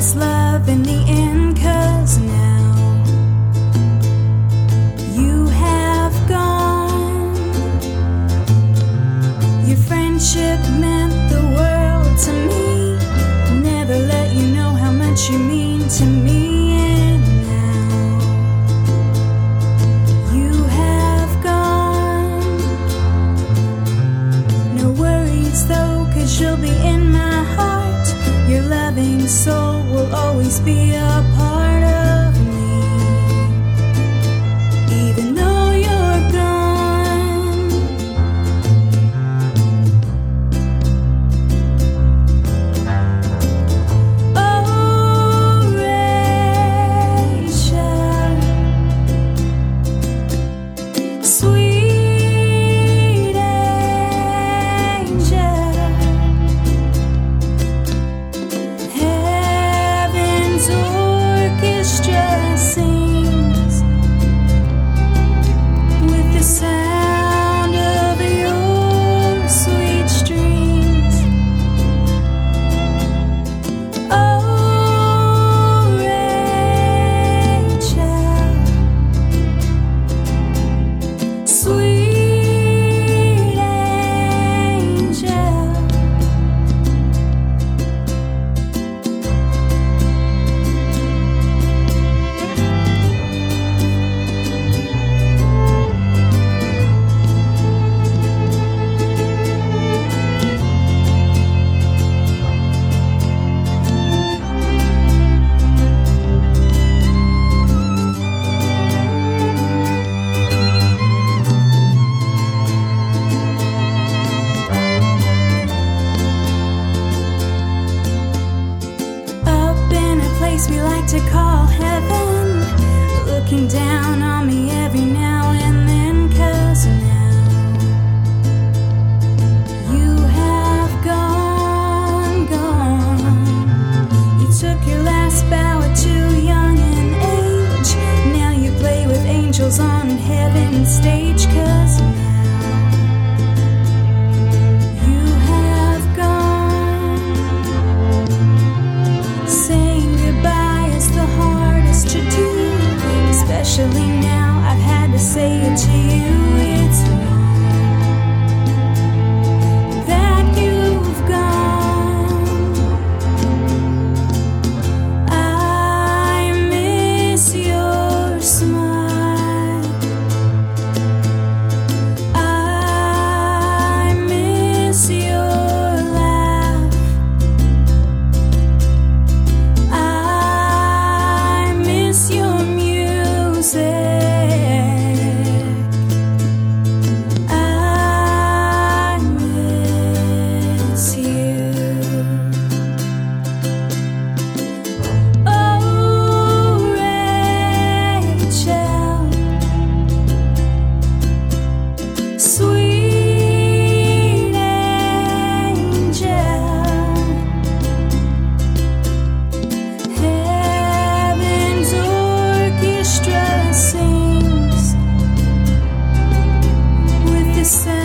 this love in the end, 'cause now you have gone. Your friendship meant the world to me. Never let you know how much you mean to me. And now you have gone. No worries though, 'cause you'll be in my heart. Your loving soul will always be a part of me, even though you're gone. Oh, Rachel, sweet angel, heaven's orchestra sings with the sound of your sweet strings. Oh, Rachel, sweet angel. Up in a place we like to call heaven, looking down on me every now and then, 'cause now you have gone, gone. You took your last bow at too young an age. Now you play with angels on heaven's stage, 'cause now you have gone. Saying goodbye is the hardest to do, especially now I've had to say it to you. It's wrong that you've gone. I miss your smile. I miss your laugh. I miss your music. I miss you. Oh, Rachel, sweet angel, heaven's orchestra sings with the sound